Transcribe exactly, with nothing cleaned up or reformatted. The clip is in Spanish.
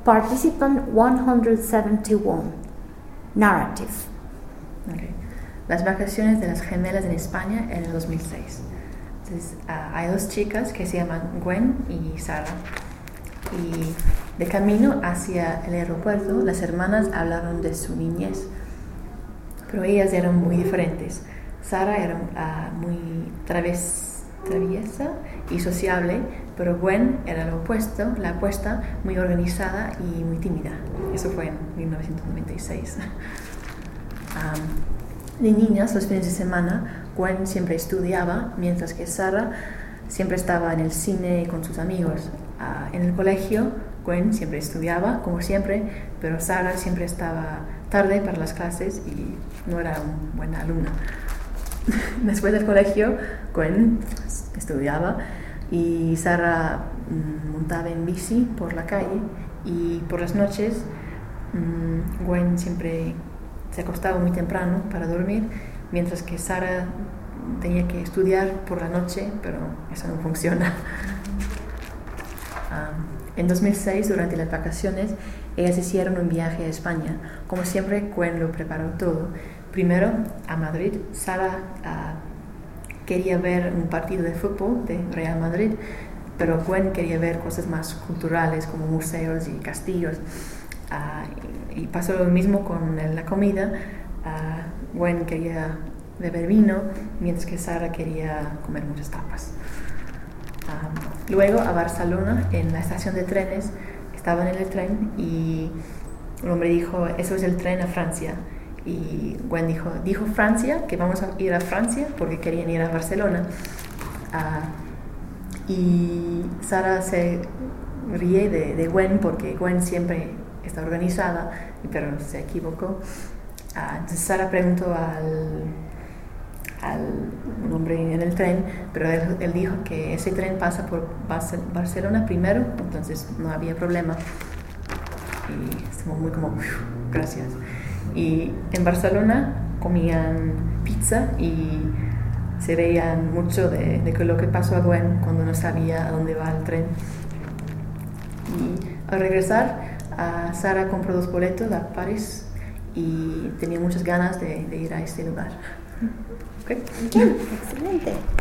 Participant one hundred seventy-one. Narrative. Okay. Las vacaciones de las gemelas en España en el dos mil seis. Entonces, uh, hay dos chicas que se llaman Gwen y Sara. Y de camino hacia el aeropuerto, las hermanas hablaron de su niñez. Pero ellas eran muy diferentes. Sara era uh, muy traves, traviesa y sociable, pero Gwen era lo opuesto, la opuesta, muy organizada y muy tímida. Eso fue en mil novecientos noventa y seis. um, de niñas, los fines de semana, Gwen siempre estudiaba, mientras que Sara siempre estaba en el cine con sus amigos. Uh, en el colegio, Gwen siempre estudiaba, como siempre, pero Sara siempre estaba tarde para las clases y no era una buena alumna. Después del colegio, Gwen estudiaba y Sara mmm, montaba en bici por la calle, y por las noches mmm, Gwen siempre se acostaba muy temprano para dormir, mientras que Sara tenía que estudiar por la noche, pero eso no funciona. Um, en dos mil seis, durante las vacaciones, ellas hicieron un viaje a España. Como siempre, Gwen lo preparó todo. Primero, a Madrid, Sara uh, quería ver un partido de fútbol de Real Madrid, pero Gwen quería ver cosas más culturales como museos y castillos. Uh, y, y pasó lo mismo con la comida. Uh, Gwen quería beber vino, mientras que Sara quería comer muchas tapas. Um, luego a Barcelona, en la estación de trenes, estaban en el tren y un hombre dijo: eso es el tren a Francia. Y Gwen dijo, dijo Francia, que vamos a ir a Francia, porque querían ir a Barcelona. Uh, y Sara se ríe de, de Gwen, porque Gwen siempre está organizada, pero se equivocó. Uh, entonces Sara preguntó al, al hombre en el tren, pero él, él dijo que ese tren pasa por Barcelona primero, entonces no había problema. Y estamos muy como, gracias. Y en Barcelona comían pizza y se reían mucho de, de lo que pasó a Gwen cuando no sabía a dónde va el tren. Y al regresar, uh, Sara compró dos boletos a París y tenía muchas ganas de, de ir a este lugar. ¿Okay? Bien, excelente.